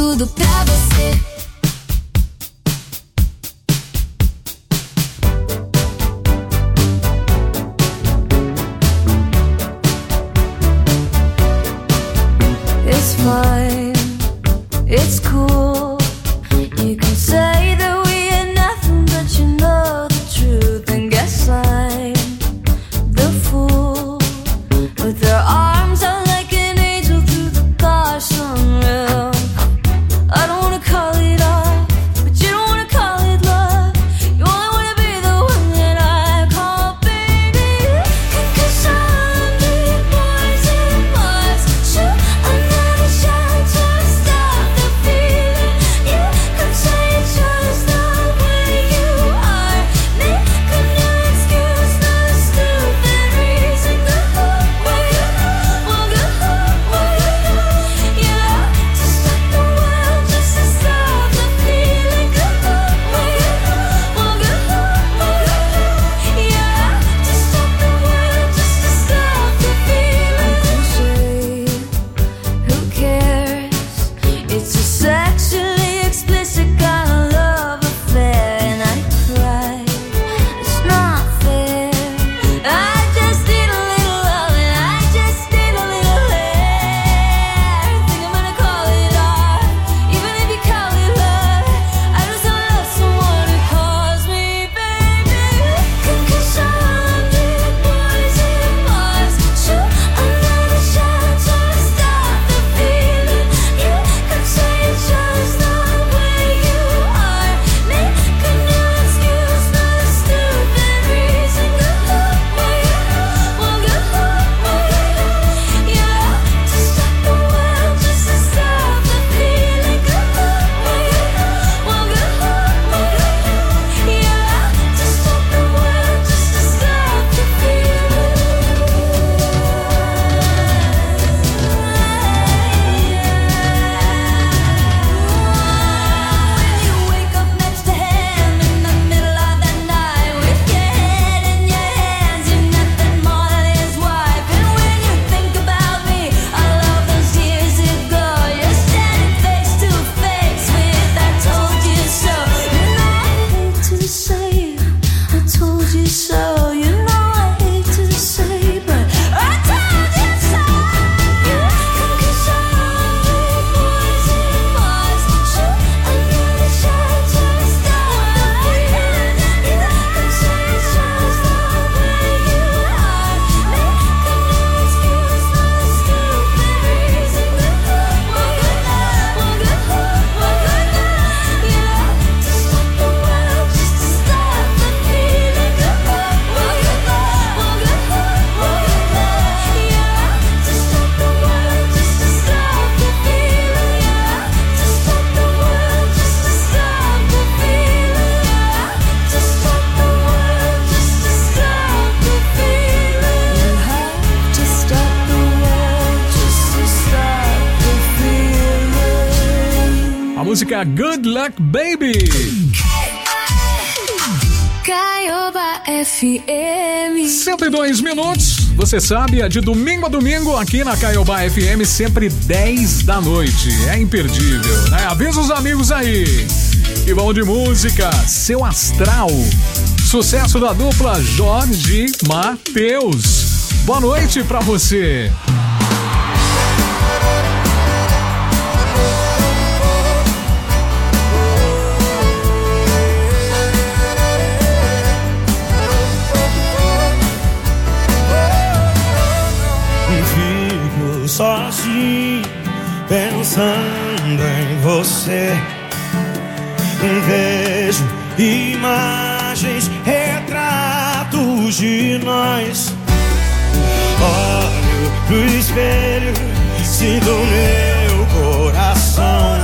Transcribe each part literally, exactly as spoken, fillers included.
tudo pra você. It's fine, it's cool. You can say that we ain't nothing, but you know the truth. And guess I'm the fool with their arms out like an angel through the car sunroof. I don't wanna call it off, but you don't wanna call it love. You only wanna be the one that I call baby. Cause I'm the boys and boys. Shoot another shot to stop the feeling. You could say it's just the way you are. Make a new excuse, not a stupid reason. Go home, well, go home, well, go home, well, go home. Yeah, to stop the world, just to stop the feeling. Go home, well, go home, well, go home, well, go home. Yeah, to stop the world, just to stop the feeling. Who cares? It's a sexually explicit kind of love affair, and I cry. It's not fair. I just need a little love, and I just need a little air. Think I'm gonna call it off, even if you call it love. I just don't love someone who calls me baby. Cause I'm the boys and boys. Shoot another shot to stop the feeling. You could say it's just the way you are. Make a new excuse, not a stupid reason. Go home, well, go home, well, go home, well, go home. Yeah, to stop the world, just to stop the feeling. Go home, well, go home, well, go home, well, go home. Yeah, to stop the world, just to stop the feeling. When you wake up next to him in the middle of the night with your head in your hands, you're nothing more than his wife. And when you think about me, all of those years ago, you're standing face to face with I told you so. You know I hate to say it, I told you so. You know I hate to say, but I told you so. Yeah, cause I'm the boys and boys. Shoot another shot to stop the feeling. You could say it's just the way you are. Make a new excuse, not a stupid reason. Go home, well, go home, well, go home, well, go home. Yeah, to stop the world, just to stop the feeling. Go home, well, go home, well, go home, well, go home. Yeah, to stop the world, just to stop the feeling. Yeah, to stop the world, just to stop the feeling. Yeah, to stop the world, just to stop the feeling. You have to stop the world, just to stop the feeling. A música Good Luck Baby. Caioba F M. cento e dois minutos. Você sabe, é de domingo a domingo aqui na Caioba F M, sempre dez da noite. É imperdível, né? Avisa os amigos aí. E vamos de música, Seu Astral. Sucesso da dupla Jorge Mateus. Boa noite pra você. Fico sozinho pensando em você. Vejo imagens, retratos de nós. Olho pro espelho, sinto meu coração.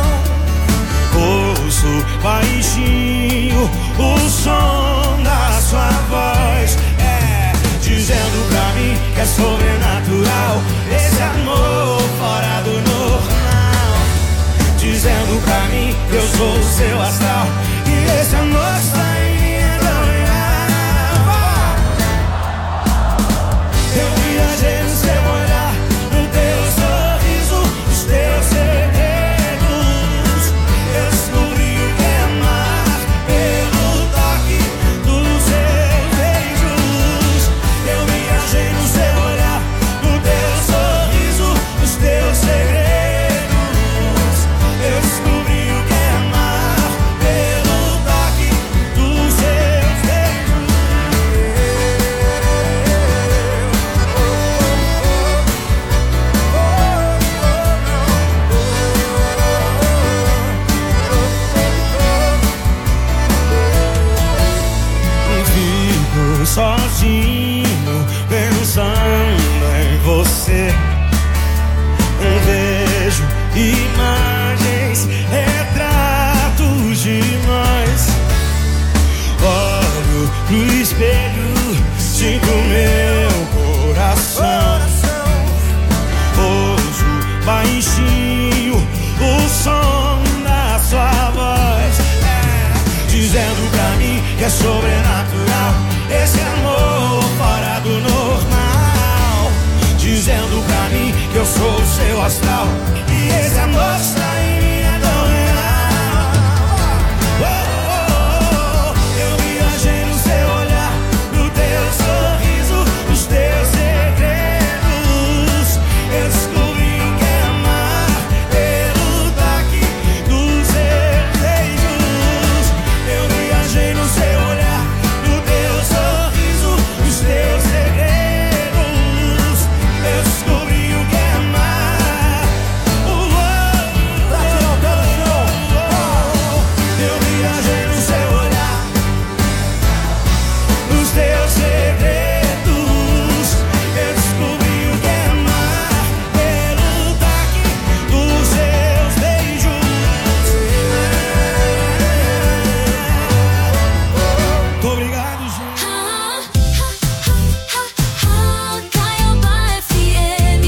Ouço baixinho o som da sua voz. É, dizendo pra mim que é sobrenatural esse amor fora do normal. Dizendo pra mim que eu sou o seu astral e esse amor está em mim. Eu viajei no seu olhar, no teu sorriso, os teus segredos. baixinho o som da sua voz, é, dizendo pra mim que é sobrenatural esse amor fora do normal, dizendo pra mim que eu sou o seu astral e esse amor está em mim, é tão real. Oh, oh, oh, eu viajei no seu olhar, no teu sorriso, nos teus segredos. Eu descobri o que é amar pelo toque dos seus beijos. Eu viajei no seu olhar, no teu sorriso, nos teus segredos. Eu descobri o que é amar. Oh, oh, oh, oh, oh. Eu viajei no seu olhar, nos teus segredos. Eu descobri o que é amar pelo toque dos seus beijos. Muito obrigado, gente. Caiobá F M.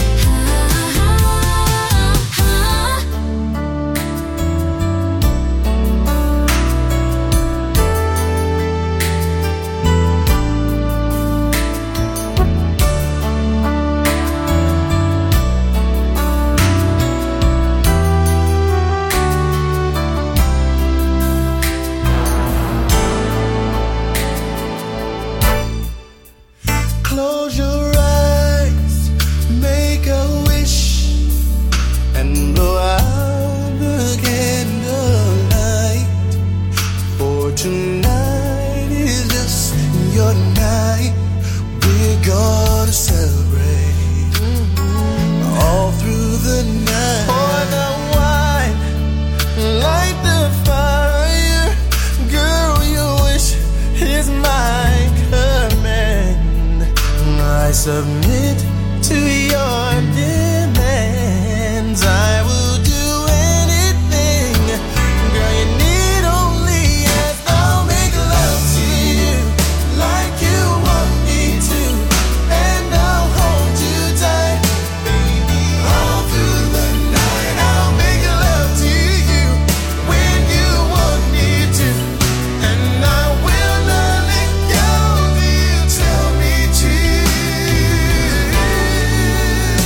Close your eyes, make a wish, and blow out the candlelight. For tonight is just your night. We're gonna celebrate all through the night. Pour the wine, light the fire. Girl, your wish is my command. I submit to your demands. I will do anything. Girl, you need only ask. I'll make love to you like you want me to, and I'll hold you tight, baby, all through the night. I'll make love to you when you want me to, and I will not let go till you tell me to.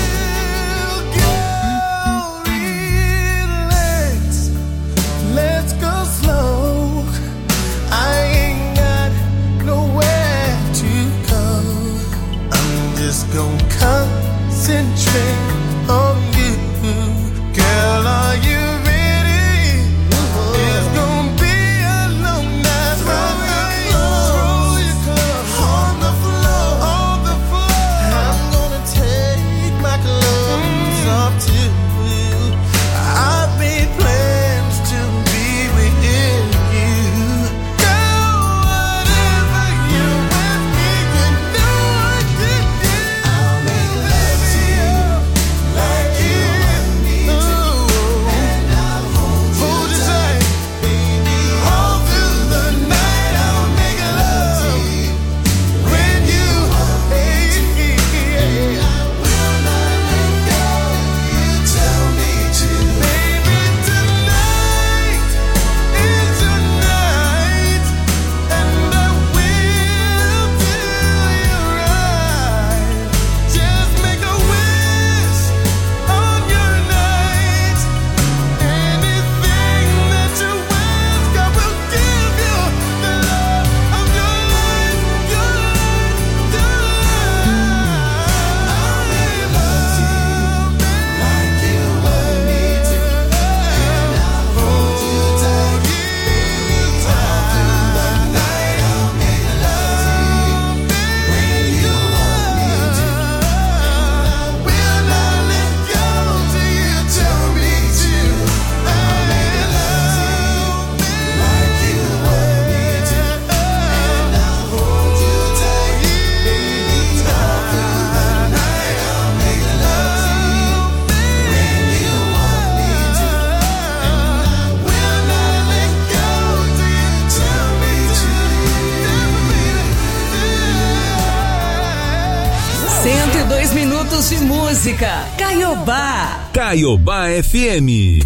horas de música. Caiobá. Caiobá F M.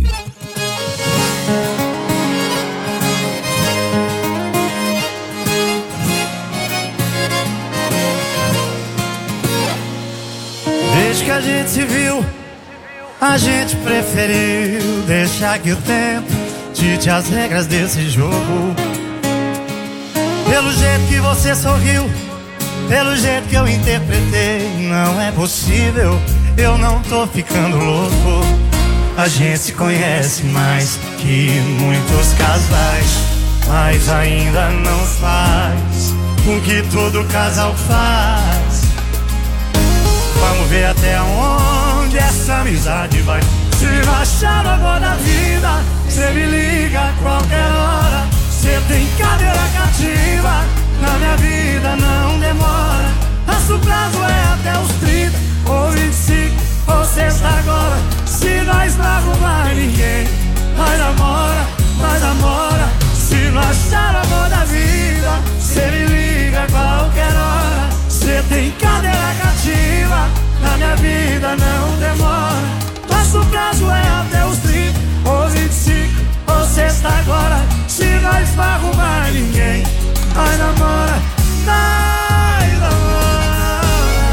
Desde que a gente se viu, a gente preferiu deixar que o tempo dite as regras desse jogo. Pelo jeito que você sorriu, pelo jeito que eu interpretei, não é possível, eu não tô ficando louco. A gente se conhece mais que muitos casais, mas ainda não faz o que todo casal faz. Vamos ver até onde essa amizade vai. Se não achar agora da vida, cê me liga a qualquer hora. Cê tem cadeira cativa, na minha vida não demora. Nosso prazo é até os trinta, ou vinte e cinco, ou sexta agora. Se nós não arrumar ninguém, nós namora, nós namora. Se não achar amor da vida, cê me liga a qualquer hora. Cê tem cadeira cativa, na minha vida não demora. Nosso prazo é até os trinta, ou vinte e cinco, ou sexta agora. Se nós não arrumar ninguém, nós namora, nós namora.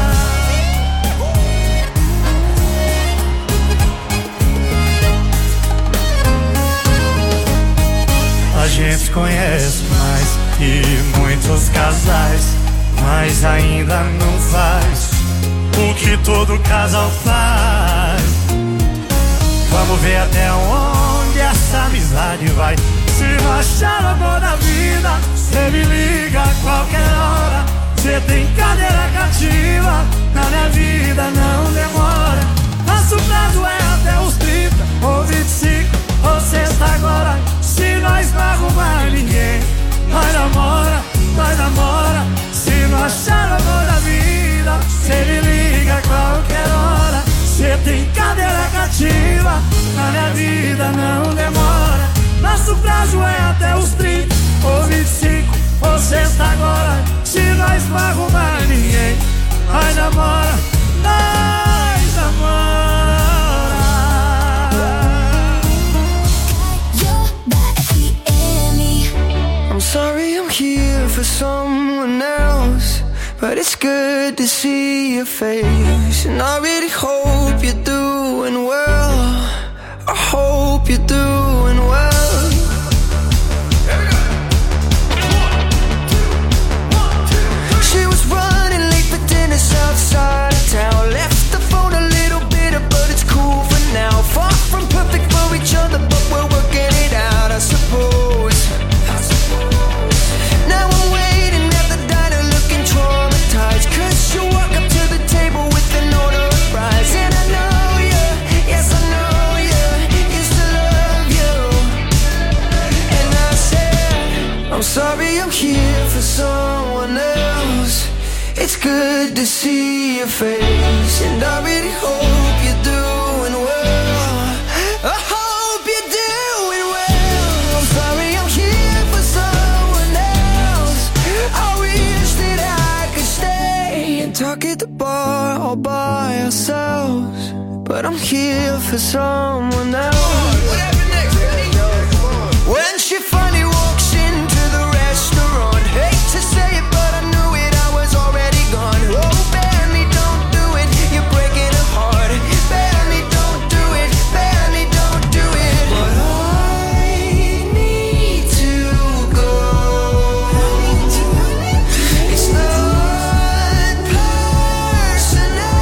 A gente se conhece mais que muitos casais, mas ainda não faz o que todo casal faz. Vamos ver até onde essa amizade vai. Se não achar o amor da vida, cê me liga a qualquer hora. Cê tem cadeira cativa, na minha vida não demora. Nosso prazo é até os trinta, ou vinte e cinco, ou sexta agora. Se nós não arrumar ninguém, nós namora, nós namora. Se não achar o amor da vida, cê me liga a qualquer hora. Cê tem cadeira cativa, na minha vida não demora. Nosso prazo é até os trinta, ou vinte e cinco, ou sexta agora. Se nós não arrumar ninguém, nós namora, nós namora. I'm sorry I'm here for someone else, but it's good to see your face. And I really hope you're doing well. I hope you're doing well. She was running late for dinner outside of town. Left the phone a little bitter, but it's cool for now. Far from perfect for each other, but we're working it out, I suppose. Now I'm waiting at the diner looking traumatized, cause you walk up to the table with an order of fries. And I know you, yes I know you, used to love you. And I said, I'm sorry I'm here for someone else. It's good to see your face, and I really hope you're doing well. I hope you're doing well. I'm sorry I'm here for someone else. I wish that I could stay and talk at the bar all by ourselves, but I'm here for someone else. When she finally walks into the restaurant, hate to say it, but I knew it, I was already gone. Oh, Benny, don't do it, you're breaking her heart. Benny, don't do it, Benny, don't do it. But I need to go. It's not personal.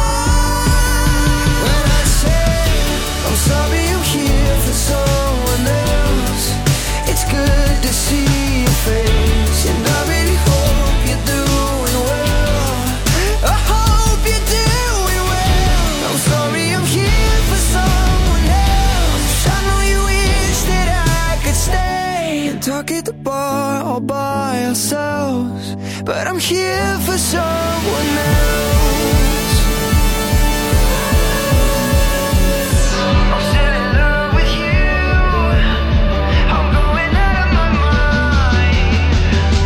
When I say I'm sorry I'm here for someone else, it's good to see your face, and I really hope you're doing well. I hope you're doing well. I'm sorry I'm here for someone else. I know you wish that I could stay and talk at the bar all by ourselves, but I'm here for someone else. I'm still in love with you. I'm going out of my mind.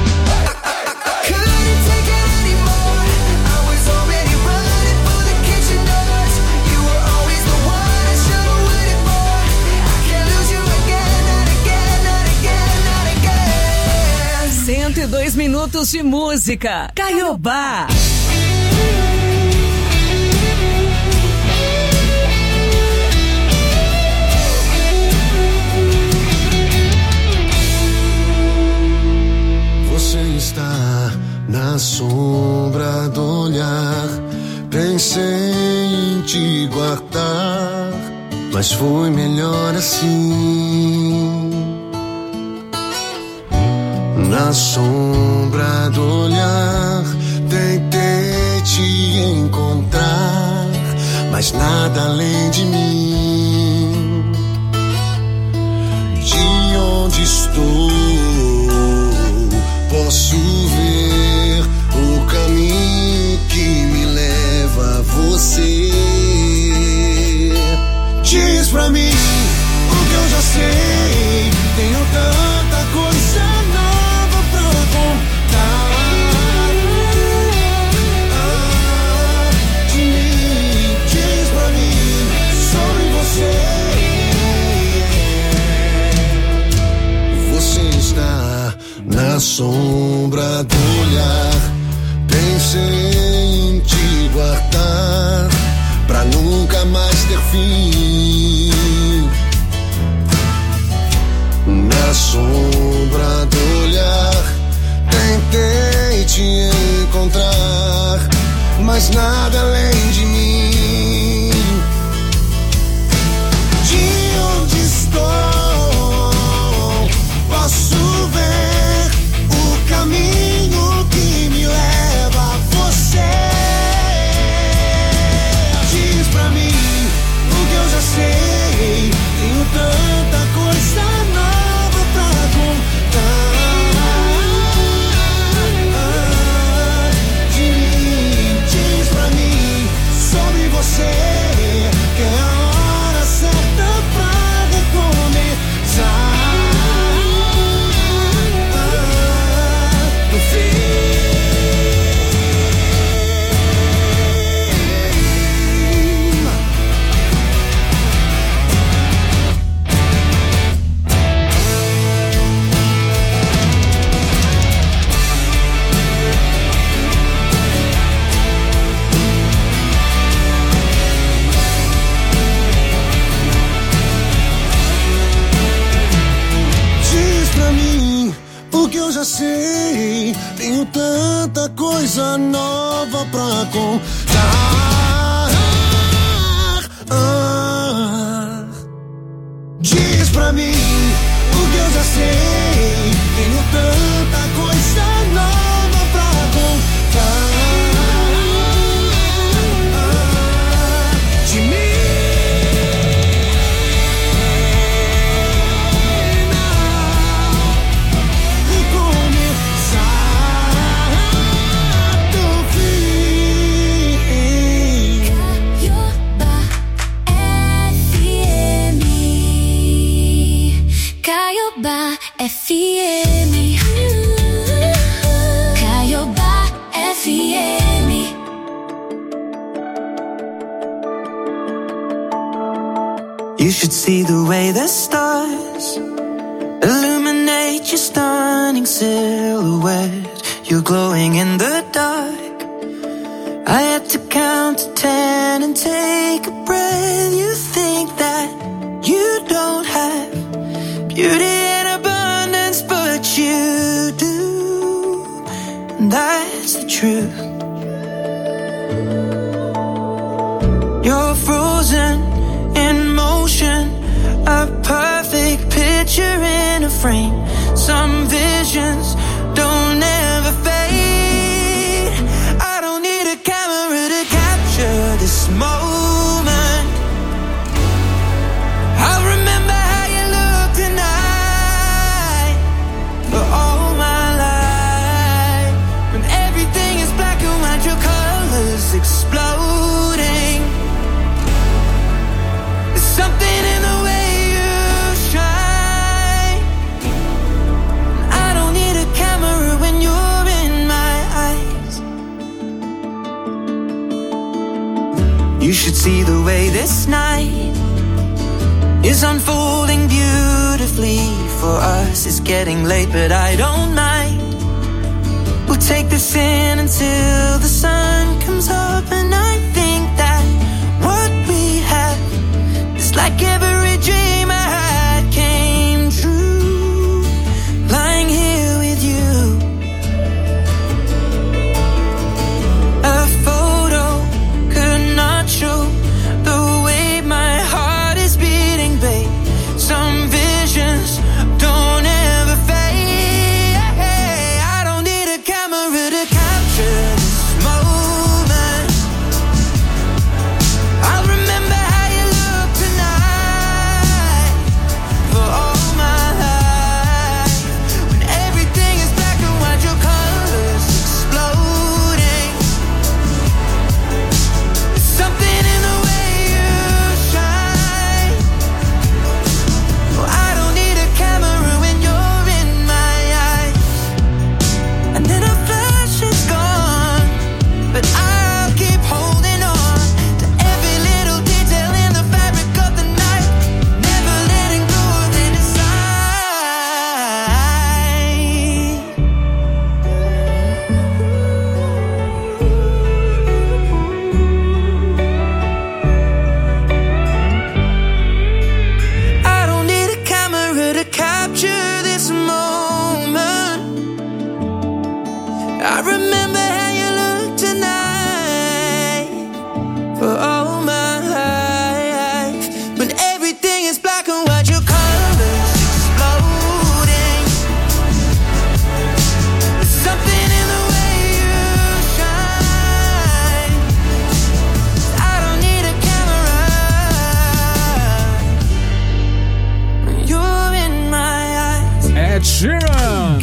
Couldn't take it anymore. I was already running for the kitchen minutos de música. Caiobá. Você está na sombra do olhar. Pensei em te guardar, mas foi melhor assim. Na sombra do olhar, tentei te encontrar, mas nada além de mim. De onde estou, posso ver o caminho que me leva a você. Diz pra mim o que eu já sei. Tenho tanta coisa nova pra contar. Ah, de mim, diz pra mim sobre você. Você está na sombra do olhar. Pensei em te guardar pra nunca mais ter fim. Na sombra do olhar, tentei te encontrar, mas nada além de mim. De onde estou, posso ver o caminho que me leva a você. Diz pra mim o que eu já sei. Tenho tanta coisa nova pra contar. De mim, diz pra mim sobre você, que é a hora certa pra recomeçar. No fim. Diz pra mim o que eu já sei. Tenho tanta coisa nova pra contar. Ah, diz pra mim o que eu já sei. Tenho tanta coisa nova pra contar. De mim. Caiobá F M. Caiobá F M. You should see the way the stars illuminate your stunning silhouette. You're glowing in the dark. I had to count to ten and take a breath. You think that you don't have beauty in abundance, but you do, and that's the truth. You're frozen in motion, a perfect picture in a frame. Some visions don't ever fade. I don't need a camera to capture this moment. I'll remember how you look tonight for all my life. When everything is black and white, your colors exploding. There's something in the way you shine. I don't need a camera when you're in my eyes. You should see the way this night is unfolding beautifully for us. It's getting late, but I don't mind. We'll take this in until the sun comes up, and I think that what we have is like every dream I had came true. Lying here with you, a photo could not show the way my heart is beating, babe. Some visions don't ever fade. I don't need a camera to capture this moment. I'll remember how you look tonight for all my life. When everything is black and white, your colors exploding. There's something in the way you shine. Oh, I don't need a camera when you're in my eyes. And then a flash is gone, but I'll keep holding on to every little detail in the fabric of the night, never letting go of any sign. I don't need a camera to capture this moment. I remember how you look tonight for all my life. When everything is black and white, your colors exploding. There's something in the way you shine. I don't need a camera when you're in my eyes. Ed Sheeran.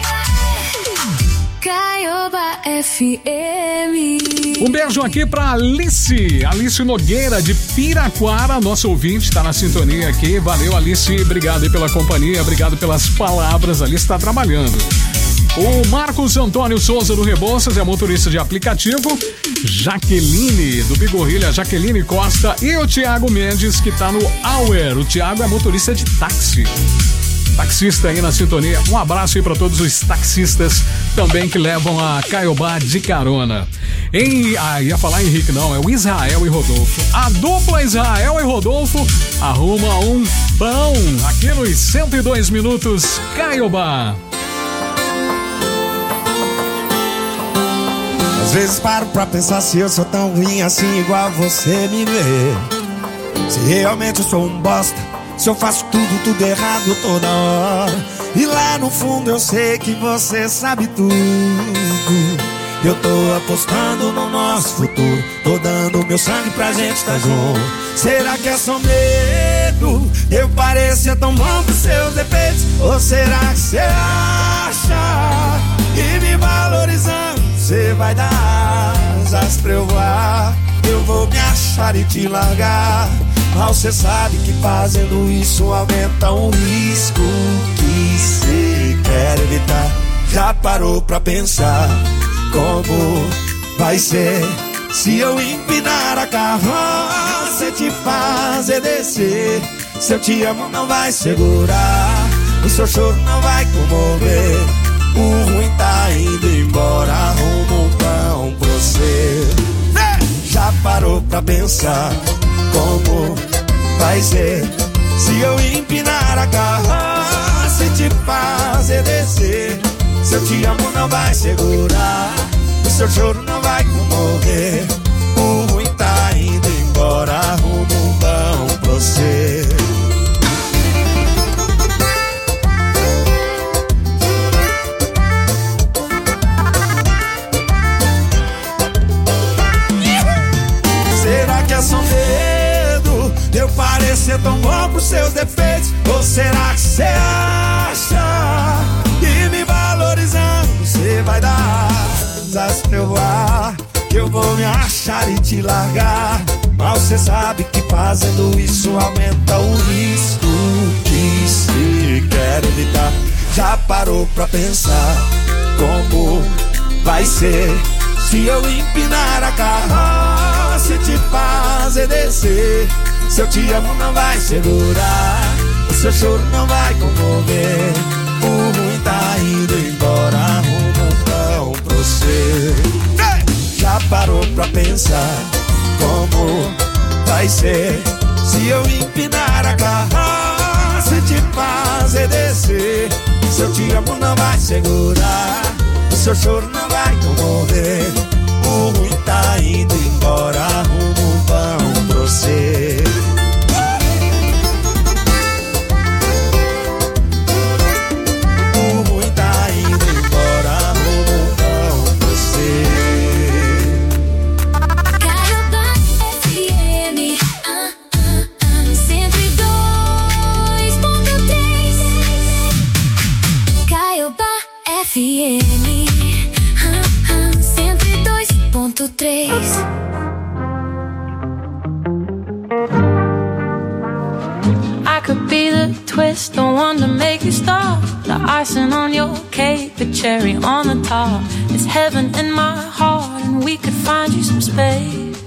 Caioba F M. Um beijo aqui pra Alice, Alice Nogueira de Piraquara, nosso ouvinte, tá na sintonia aqui. Valeu, Alice, obrigado aí pela companhia, obrigado pelas palavras. Alice está trabalhando. O Marcos Antônio Souza do Rebouças é motorista de aplicativo. Jaqueline do Bigorrilha, Jaqueline Costa, e o Tiago Mendes, que tá no Auer. O Tiago é motorista de táxi. Taxista aí na sintonia. Um abraço aí pra todos os taxistas também que levam a Caiobá de carona. Em, ah, ia falar Henrique, não, é o Israel e Rodolfo. A dupla Israel e Rodolfo arruma um pão aqui nos cento e dois minutos Caiobá. Às vezes paro pra pensar se eu sou tão ruim assim igual você me vê. Se realmente eu sou um bosta, se eu faço tudo, tudo errado toda hora. E lá no fundo eu sei que você sabe tudo. Eu tô apostando no nosso futuro, tô dando meu sangue pra gente tá junto. Será que é só medo? Eu parecia tão bom pros seus defeitos. Ou será que você acha que me valorizando você vai dar asas pra eu voar? Eu vou me achar e te largar. Mal cê sabe que fazendo isso aumenta um risco que cê quer evitar. Já parou pra pensar como vai ser se eu empinar a carroça e te fazer descer? Se eu te amo não vai segurar, o seu choro não vai comover. O ruim tá indo embora, arruma um pão pra você. Já parou pra pensar como vai ser se eu empinar a carroça e te fazer descer? Se eu te amo não vai segurar, o seu choro não vai comover. O ruim tá indo embora, arruma um pão pra você. Será que é só medo de eu parecer tão bom pros seus defeitos? Ou será que você acha que me valorizando você vai dar asas pra eu voar? Que eu vou me achar e te largar. Mal cê sabe que fazendo isso aumenta o risco que se quer evitar. Já parou pra pensar como vai ser se eu empinar a carroça e te fazer descer? Se eu te amo não vai segurar, o seu choro não vai comover. O ruim tá indo embora, arruma um pão Já parou pra pensar como vai ser se eu empinar a carroça e te fazer descer? Seu te amo não vai segurar, o seu choro não vai comover. O ruim tá indo embora, rumo um pão pra você. O ruim tá indo embora, rumo um pão pra você. Caiobá F M, ah, ah, ah, cento e dois ponto três. Caiobá F M, ah, ah, cento e dois ponto três. I could be the twist, the one to make you stop, the icing on your cake, the cherry on the top. It's heaven in my heart, and we could find you some space.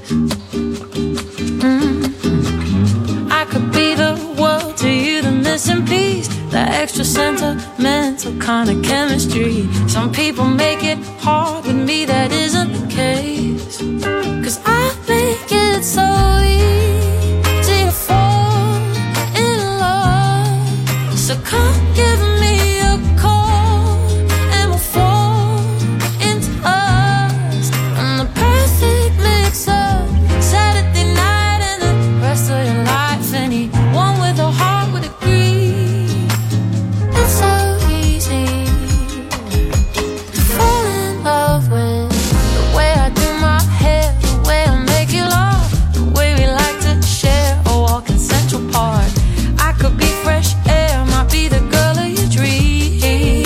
Mm-hmm. I could be the world to you, the missing piece, the extra sentimental kind of chemistry. Some people make it hard, with me that isn't the case. Cause I make it so easy to fall in love. So come give me a call and we'll fall into us. I'm the perfect mix up Saturday night and the rest of your life. Anyone with a heart would agree. It's so easy to fall in love with the way I do my hair, the way I make you laugh, the way we like to share a walk in Central Park. I could be fresh air, might be the girl of your dreams.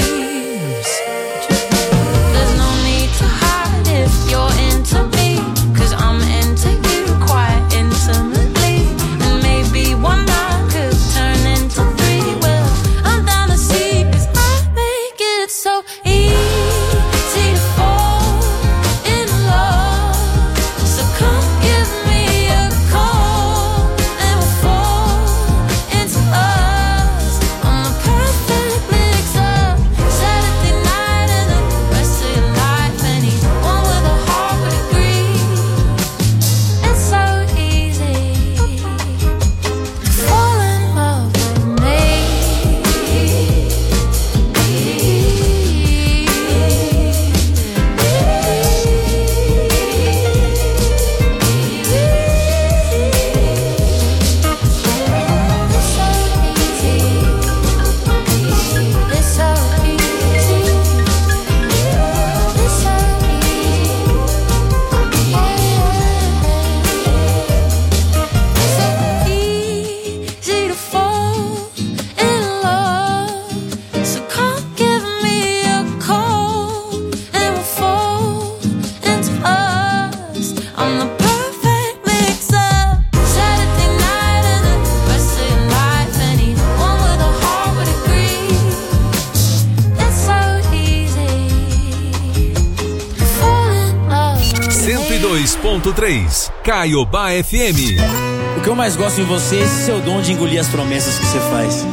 There's no need to hide if you're into me, cause I'm into you quite intimately. And maybe one night could turn into three. Well, I'm down to see, cause I make it so easy to fall in love. So come give me a call and we'll fall into us. I'm the perfect mix up Saturday night and the rest of your life. Anyone with a heart would agree. It's so easy to fall in love with me. It's so easy. It's so easy. It's so easy to fall in love. So come give me a call and we'll fall into us. I'm the perfect mix up Saturday night and the rest of your life. Anyone with a heart would agree. It's so easy to fall in love. cento e dois ponto três Caiobá F M. O que eu mais gosto em você é esse seu dom de engolir as promessas que você faz.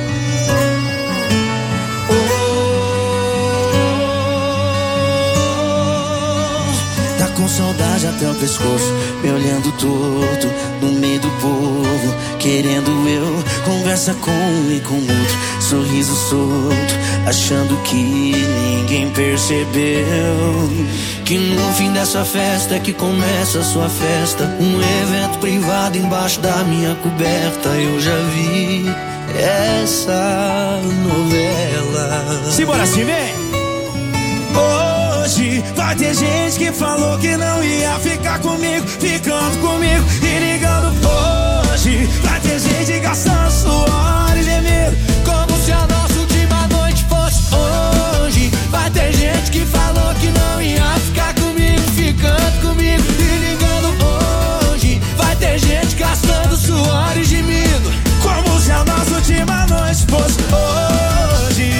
Tá com saudade até o pescoço, me olhando torto no meio do povo, querendo eu, conversa com um e com outro, sorriso solto, achando que ninguém percebeu que no fim dessa festa é que começa a sua festa, um evento privado embaixo da minha coberta. Eu já vi essa novela. Simbora, assim, vem! Hoje vai ter gente que falou que não ia ficar comigo, ficando comigo e ligando. Hoje vai ter gente gastando suor e gemido, como se a nossa última noite fosse hoje. Vai ter gente que falou que não ia ficar comigo, ficando comigo e ligando. Hoje vai ter gente gastando suor e gemido, como se a nossa última noite fosse hoje.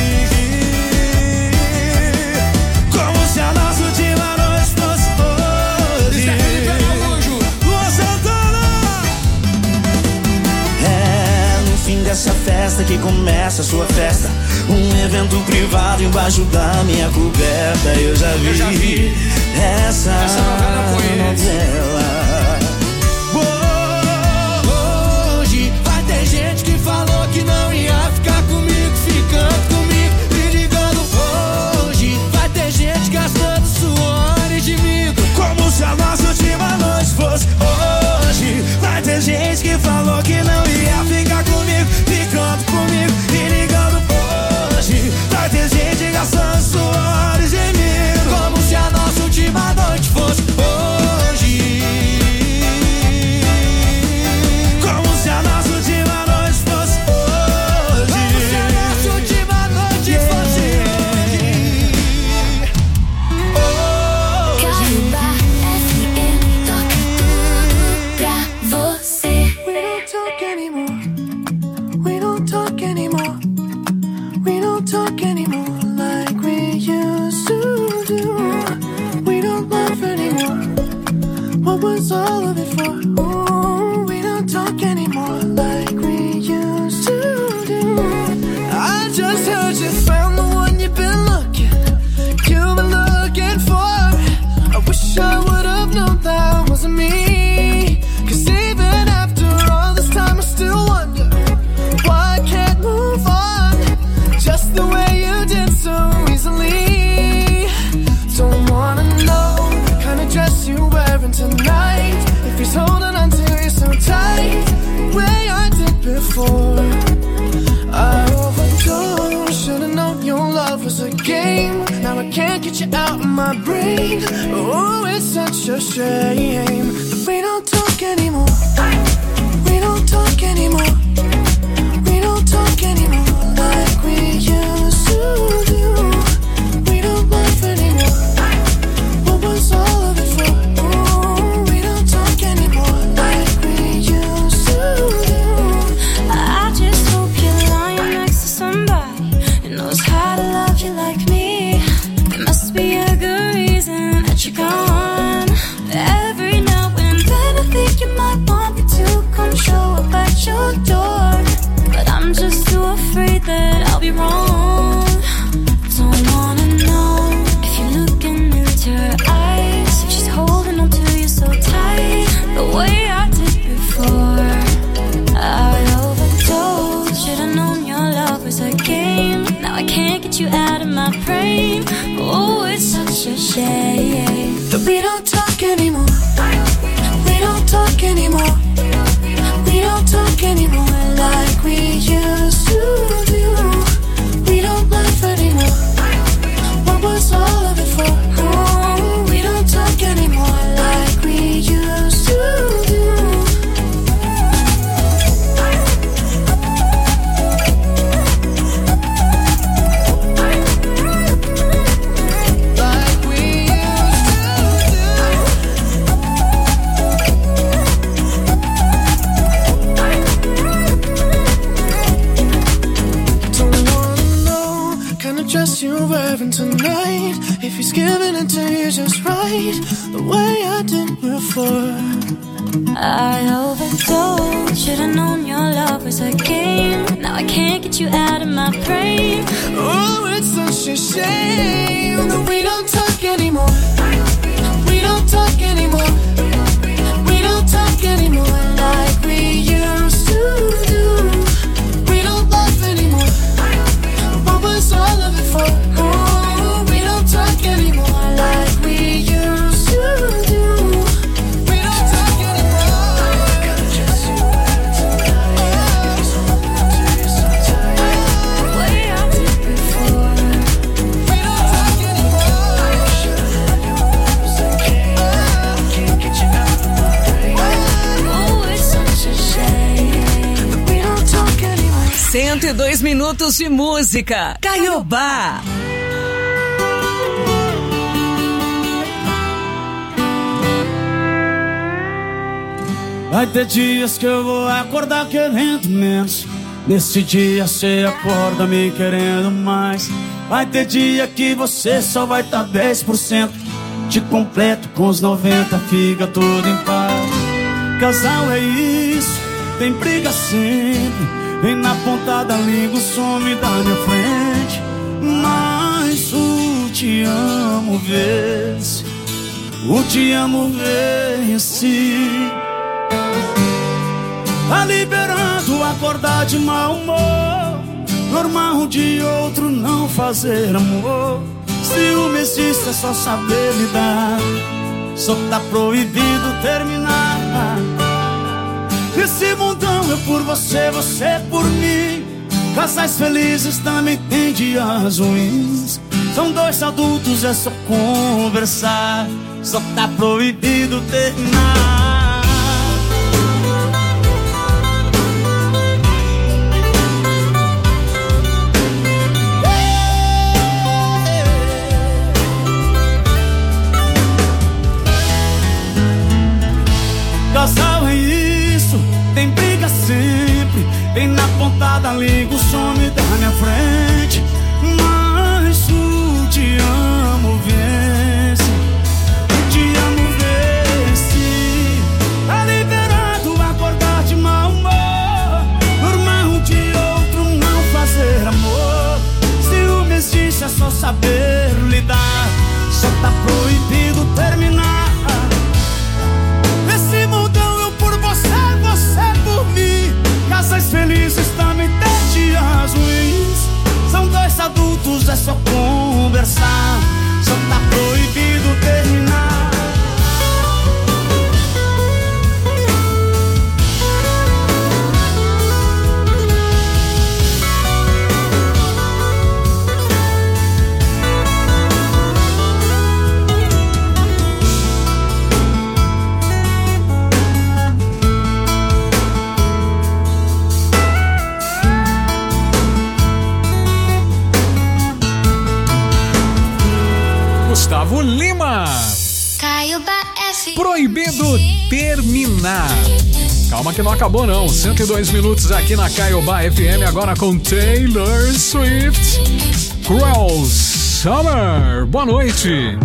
Como se a nossa última noite fosse hoje. Luan Santana. essa festa que começa a sua festa. Um evento privado embaixo da minha coberta. Eu já vi, Eu já vi. essa, Essa novela novela. Hoje vai ter gente que falou que não ia ficar comigo, ficando comigo, me ligando. Hoje vai ter gente gastando suores de mim, Como se a nossa última noite fosse hoje. Vai ter gente que falou que não ia ficar comigo, ficando comigo e ligando hoje. Vai ter gente gastando suores em mim, como se a nossa última noite fosse hoje. como se a nossa última noite fosse hoje. Como se a nossa última noite fosse We don't talk anymore. We don't talk anymore like we used to do. We don't laugh anymore. What was all of it for? Ooh, we don't talk anymore like we used to do. I just heard you found the one you've been looking, you've been looking for. I wish I would have known that wasn't me. Cause even after all this time I still wonder why I can't move on just the way you did so easily. Don't wanna know the kind of dress you're wearing tonight, if he's holding on to you so tight the way I did before. I overdosed, should've known your love was a game. Now I can't get you out of my brain. Oh, it's such a shame that we don't talk anymore. We don't talk anymore. We don't talk anymore like we used to do. We don't laugh anymore. What was all of it for? Ooh, we don't talk anymore like we used to do. I just hope you're lying next to somebody who knows how to love you like me. There must be a good reason that you're gone. Every now and then I think you might want me to come show up at your door, but I'm just too afraid that I'll be wrong. Don't wanna know if you're looking into her eyes, if she's holding on to you so tight the way I did before. I overdosed, should've known your love was a game. Now I can't get you out of my brain. Oh, it's such a shame that we don't talk anymore. We don't talk anymore. We don't talk anymore like we used to do. We don't laugh anymore. What was all of it for? Oh, we don't talk anymore like we used to do. Dress you're wearing tonight, if he's giving it to you just right the way I did before. I overdosed, should've known your love was a game. Now I can't get you out of my brain. Oh, it's such a shame that we don't talk anymore. We don't talk anymore. We don't talk anymore like we used to do. We don't laugh anymore. What was all of it for? Oh, we don't talk anymore like we used to do. We don't talk anymore. The way I did before. We don't talk anymore. Can't get you out of my brain. Oh, it's such a shame. We don't talk anymore. cento e dois minutos de música. Caiobá. Vai ter dias que eu vou acordar querendo menos. Nesse dia cê acorda me querendo mais. Vai ter dia que você só vai tá dez por cento. Te completo com os noventa, fica tudo em paz. Casal é isso, tem briga sempre. vem na ponta da língua, some da minha frente. Mas o te amo vence, o te amo vence. Tá liberando acordar de mau humor, normal um de outro não fazer amor. Ciúme existe, é só saber lidar, só tá proibido terminar. Esse mundão eu por você, você por mim. Casais felizes também tem dias ruins. São dois adultos, é só conversar, só tá proibido terminar. Casal é isso, tem briga sempre, vem na ponta da língua, some da minha frente. Mas o te amo vence, o te amo vence. Tá liberado acordar de mau humor, normal um de outro não fazer amor. Ciúme existe, é só saber lidar, só tá proibido terminar. Casais felizes também tem dias ruins. São dois adultos, é só conversar, só tá proibido terminar. Gustavo Lima, Proibido Terminar. Calma que não acabou não, cento e dois minutos aqui na Caiobá F M, agora com Taylor Swift, Cruel Summer. Boa noite.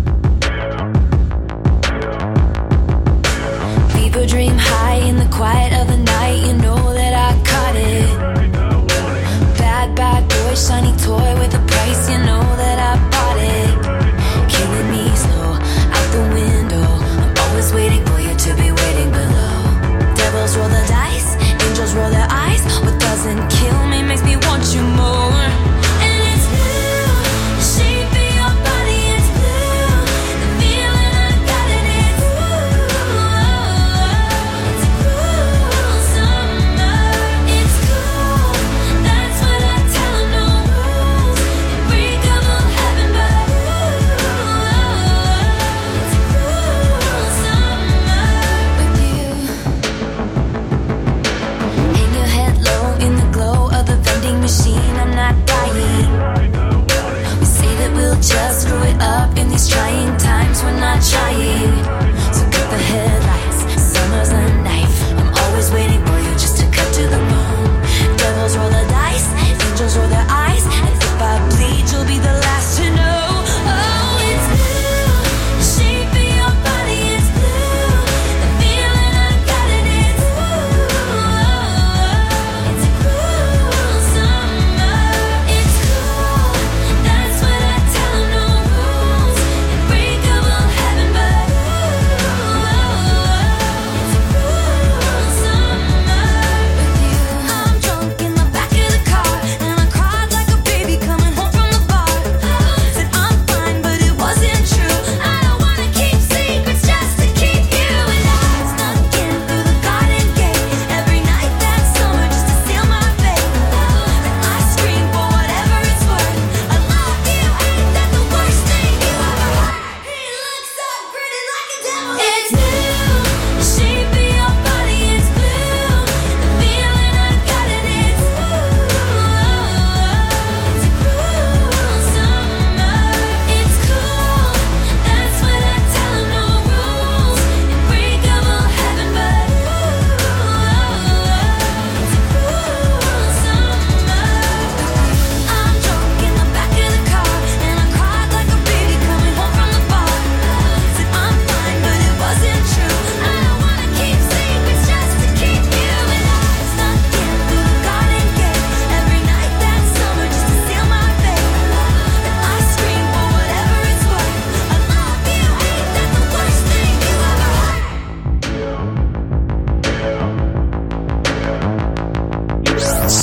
People dream high in the quiet of the night, you know that I caught it. Bad, bad boy, shiny toy with a price, you know that I bought it. Killing me slow, out the window, I'm always waiting for you to be waiting below. Devils roll the dice, angels roll their eyes. What doesn't kill me makes me want you more. And it's blue, the shape of your body, it's blue. The feeling I got it, it's blue. It's cruel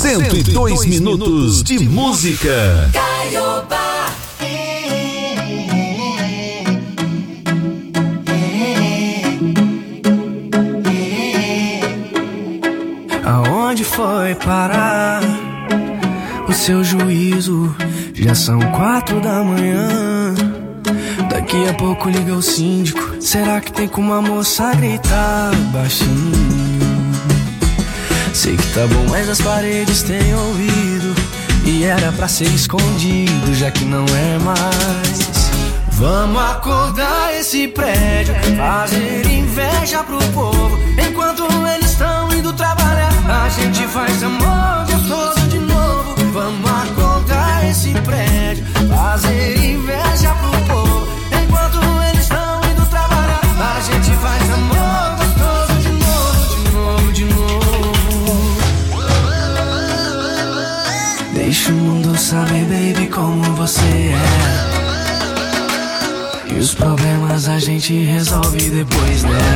cento e dois minutos de música. Caiobá. Aonde foi parar o seu juízo? Já são quatro da manhã. Daqui a pouco liga o síndico. Será que tem como a moça gritar baixinho? Sei que tá bom, mas as paredes têm ouvido. E era pra ser escondido, já que não é mais. Vamos acordar esse prédio, fazer inveja pro povo. Enquanto eles estão indo trabalhar, a gente faz amor gostoso de novo. Vamos acordar esse prédio, fazer inveja pro povo. Enquanto eles estão indo trabalhar, a gente faz amor gostoso de novo, de novo, de novo. Deixa o mundo saber, baby, como você é. E os problemas a gente resolve depois, né?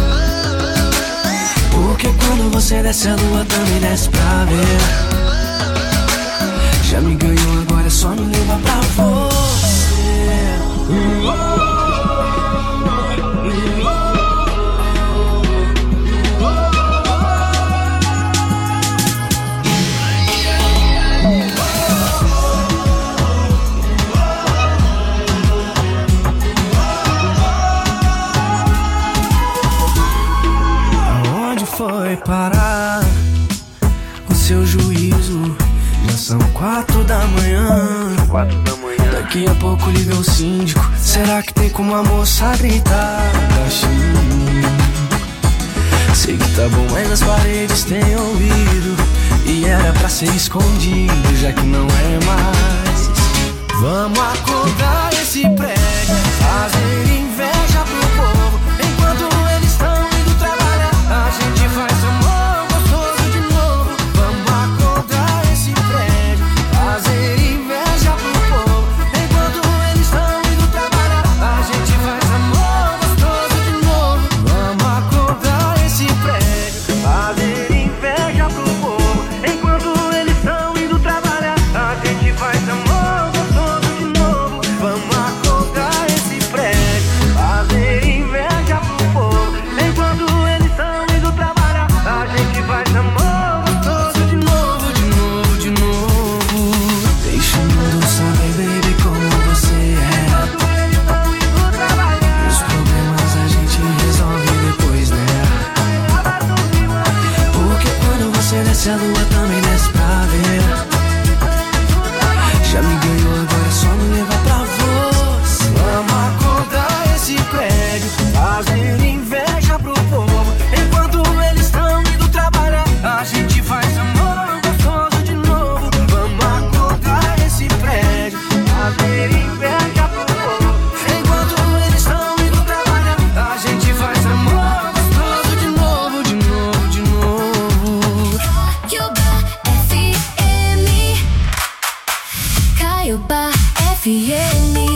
Porque quando você desce a lua também desce pra ver. Já me ganhou, agora é só me levar pra você. Foi parar o seu juízo? Já são quatro da manhã. Quatro da manhã. Daqui a pouco liga o síndico. Será que tem como a moça gritar baixinho? Sei que tá bom, mas as paredes têm ouvido. E era pra ser escondido, já que não é mais. Vamos acordar esse prédio, fazer inveja pro povo. Enquanto eles estão indo trabalhar, a gente faz amor gostoso de novo. Vamos acordar esse prédio, fazer inveja pro povo. Enquanto eles estão indo trabalhar, a gente faz amor gostoso de novo. Vamos acordar esse prédio, fazer inveja pro povo. Enquanto eles estão indo trabalhar, a gente faz amor gostoso de novo. Vamos acordar esse prédio, fazer inveja pro povo. Enquanto eles estão indo trabalhar, a gente faz amor gostoso de novo, de novo, de novo. Deixa o mundo saber, baby, como você é. E os problemas a gente resolve depois, né? Porque quando você desce a lua também desce pra ver. Já me ganhou, agora é só me levar pra você. Vamos acordar esse prédio, fazer inveja pro povo. Enquanto eles estão indo trabalhar, a gente faz amor gostoso de novo. Vamos acordar esse prédio, fazer inveja pro povo. Enquanto eles estão indo trabalhar, a gente faz amor gostoso de novo, de novo, de novo. Caiobá F M. Caiobá F M.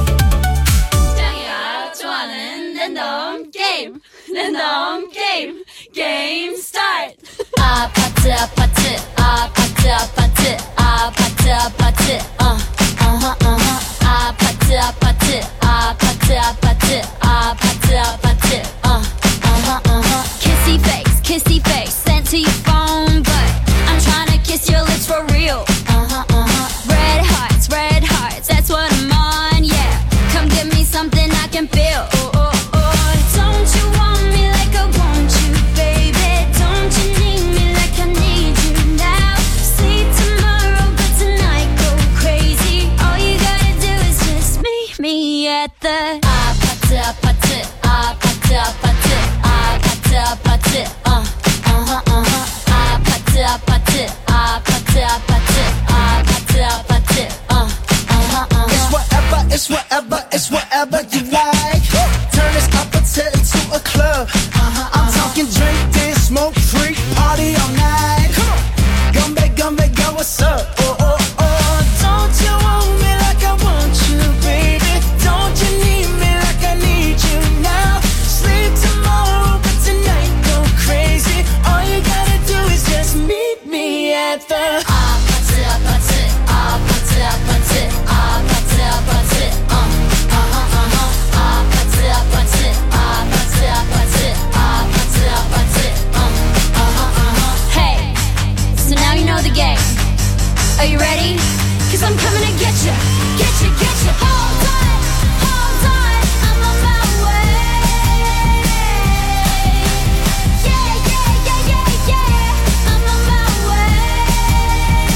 좋아하는 랜덤 게임, 랜덤 게임, 게임 스타트. 아파트 아파트 아파트 아파트 아파트 아파트 어 어허 어허 아파트 아파트 아파트 아파트 아파트 아파트 어 어허 어허 Kissy face kissy face sent to your phone but I'm trying to kiss your lips for real uh-huh uh-huh red hearts red hearts that's what I'm on yeah come give me something I can feel oh oh oh don't you want me like I want you baby don't you need me like I need at the 아파트 아파트 아파트 아파트 아파트 아파트 um uh-huh uh-huh 아파트 아파트 아파트 아파트 아파트 아파트 um uh-huh uh-huh. Hey, so now you know the game. Are you ready? Cause I'm coming to get you, get you, get you. Hold on, hold on, I'm on my way. Yeah, yeah, yeah, yeah, yeah, I'm on my way.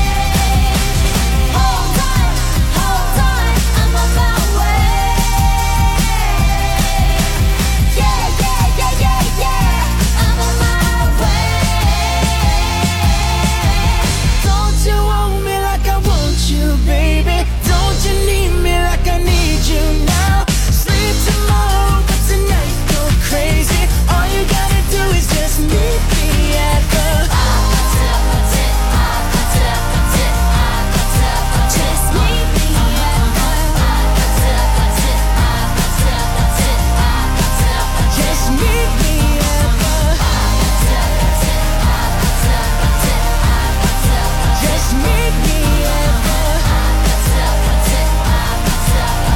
Hold on, hold on, I'm on my way. Yeah, yeah, yeah, yeah, yeah, I'm on my way. Don't you want me like I want you, baby? Don't you need me like I need you now? Sleep tomorrow, but tonight go crazy. All you gotta do is just meet me at the 아파트 아파트 아파트 아파트 아파트 아파트. Just meet me at the 아파트 아파트 아파트 아파트 아파트 아파트. Just meet me at the 아파트 아파트 아파트 아파트 아파트 아파트. Just meet me at the 아파트 아파트 아파트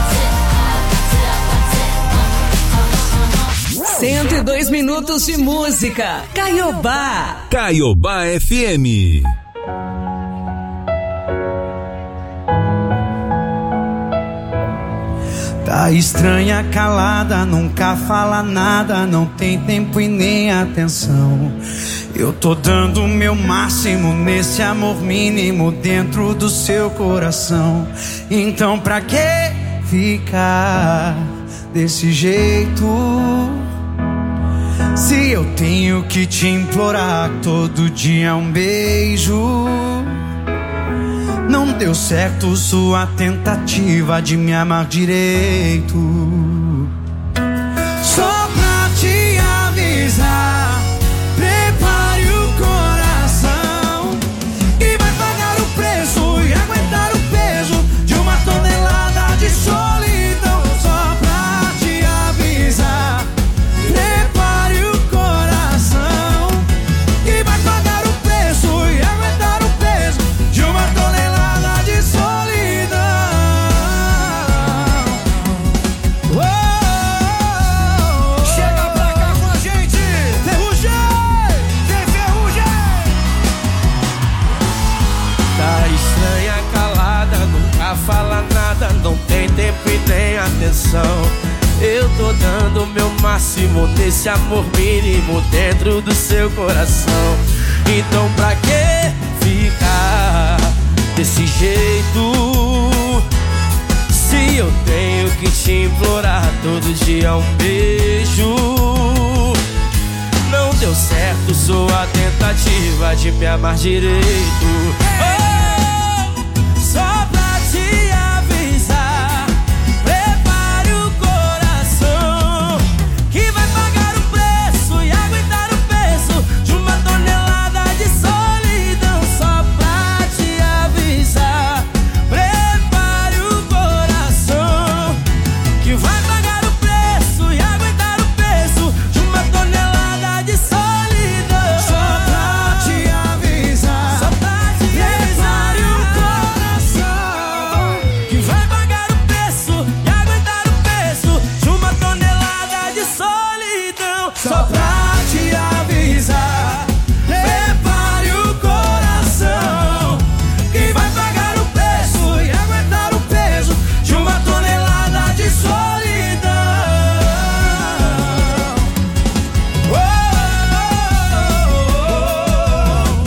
아파트 아파트. cento e dois minutos de música. Caiobá. Caiobá F M. Tá estranha, calada, nunca fala nada, não tem tempo e nem atenção. Eu tô dando o meu máximo nesse amor mínimo dentro do seu coração. Então pra que ficar desse jeito? Se eu tenho que te implorar todo dia um beijo. Não deu certo sua tentativa de me amar direito. Só pra te avisar, prepare o coração, que vai pagar o preço e aguentar o peso de uma tonelada de solidão. Só pra te avisar, prepare o coração, que vai pagar o preço e aguentar o peso de uma tonelada de solidão. Oh, oh, oh. Chega pra cá com a gente, Ferrugem, vem Ferrugem. Tá estranha, calada, nunca fala nada, não tem tempo e nem atenção. Eu tô dando o meu máximo nesse amor mínimo dentro do seu coração. Então pra que ficar desse jeito? Se eu tenho que te implorar todo dia um beijo. Não deu certo sua tentativa de me amar direito. Oh, só pra te avisar, prepare o coração, que vai pagar o preço e aguentar o peso de uma tonelada de solidão. Só pra te avisar, prepare o coração, que vai pagar o preço e aguentar o peso de uma tonelada de solidão. Só pra te avisar, só pra te prepare o coração, que vai pagar o preço e aguentar o peso de uma tonelada de solidão. Só pra te avisar, prepare o coração, que vai pagar o preço e aguentar o peso de uma tonelada de solidão. Oh, oh, oh,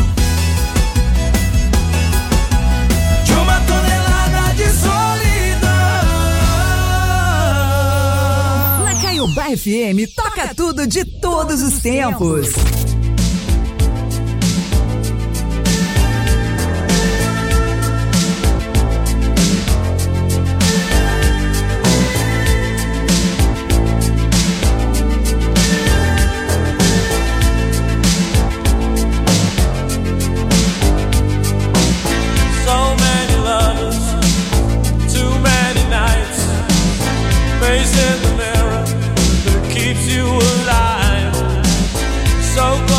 oh. De uma tonelada de solidão. Na Caiobá F M, toca tudo de todos os tempos. So many lovers, too many nights, face in the mirror that keeps you alive. So close.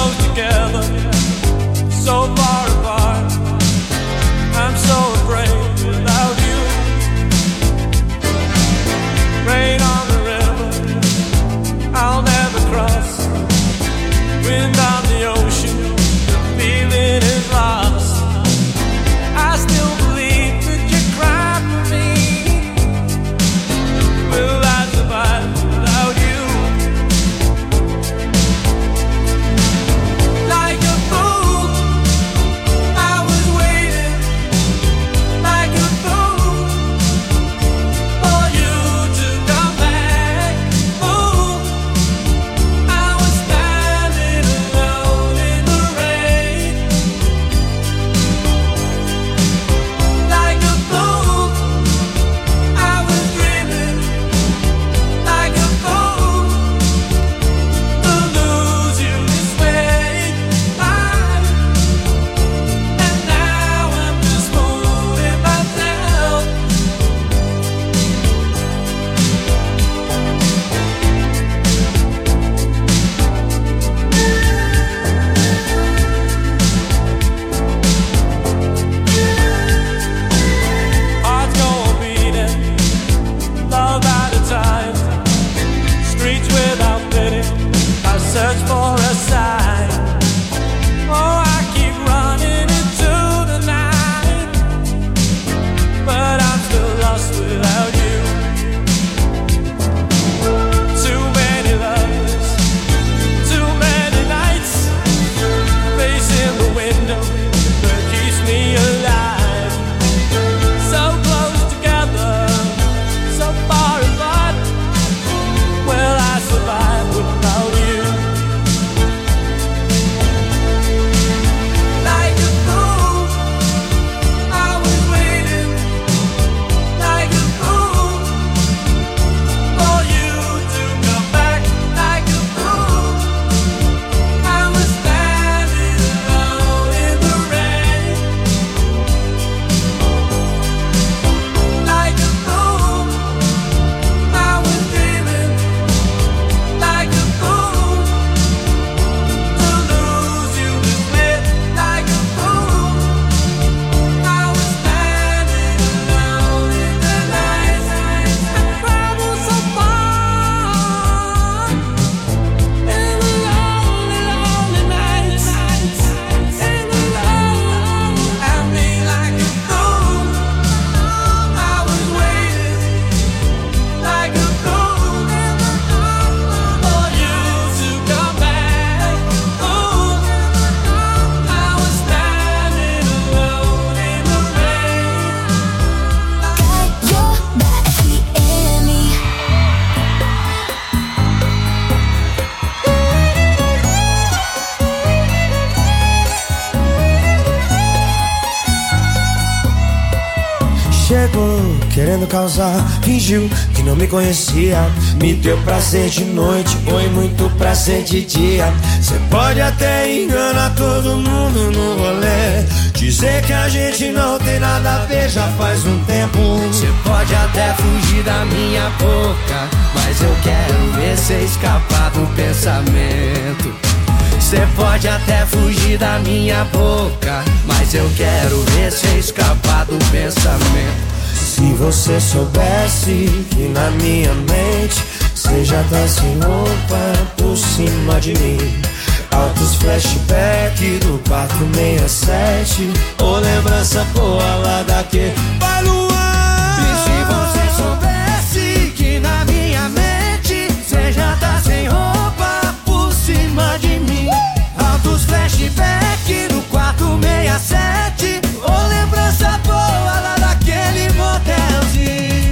querendo causar, fingiu que não me conhecia. Me deu prazer de noite, foi muito prazer de dia. Cê pode até enganar todo mundo no rolê, dizer que a gente não tem nada a ver já faz um tempo. Cê pode até fugir da minha boca, mas eu quero ver cê escapar do pensamento. Cê pode até fugir da minha boca, mas eu quero ver cê escapar do pensamento. Se você soubesse que na minha mente cê já tá sem roupa por cima de mim. Altos flashback do quatro seis sete, ou lembrança boa lá daquele Vai Luan. E se você soubesse que na minha mente cê já tá sem roupa por cima de mim. Altos flashback do quatro seis sete, ou lembrança boa lá daquele motelzinho.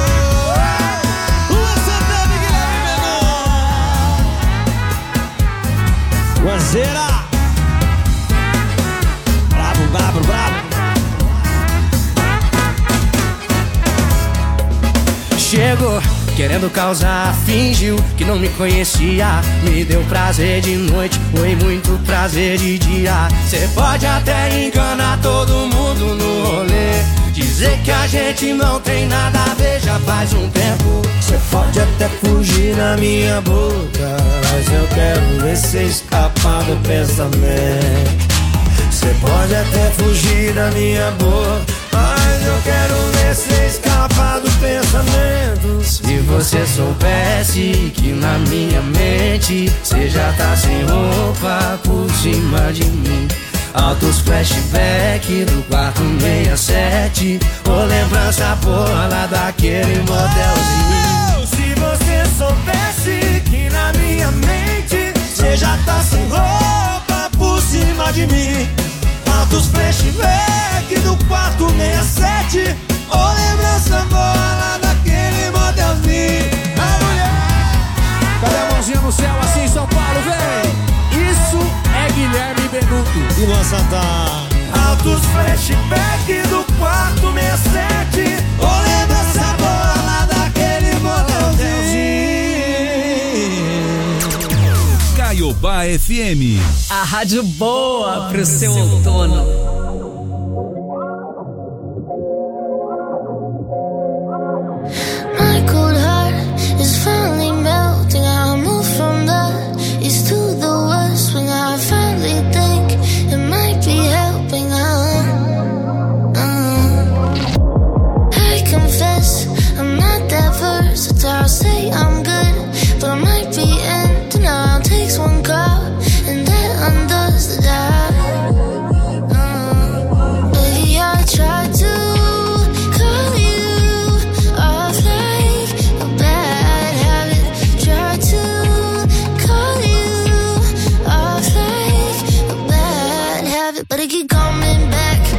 Lua Santana e Guilherme Menu. Guazeira, brabo, brabo, brabo. Chegou querendo causar, fingiu que não me conhecia. Me deu prazer de noite, foi muito prazer de dia. Cê pode até enganar todo mundo no rolê, dizer que a gente não tem nada a ver já faz um tempo. Cê pode até fugir na minha boca, mas eu quero ver cê escapar do pensamento. Cê pode até fugir da minha boca, mas eu quero ver cê escapar do pensamento. Se você soubesse que na minha mente cê já tá sem roupa por cima de mim. Altos flashback do quatro seis sete, ou lembrança boa lá daquele motelzinho. Se você soubesse que na minha mente cê já tá sem roupa por cima de mim. Altos flashback do quatro seis sete, ou lembrança boa lá daquele motelzinho. A mulher, cadê a mãozinha no céu assim, São Paulo, vem? Isso é Guilherme Benuto E Luan Santana. Altos flashback do quatro seis sete, ou lembrança boa lá daquele motelzinho. Caiobá F M. A rádio boa pro seu outono. My cold heart is finally melting. I move from the east to the west when I finally think it might be helping. Uh, uh. I confess I'm not that versatile. Say I'm good, but I might be in denial. Takes one call and that undoes the job. Uh, baby, I tried to call you off like a bad habit. Try to call you off like a bad habit, but I keep coming back.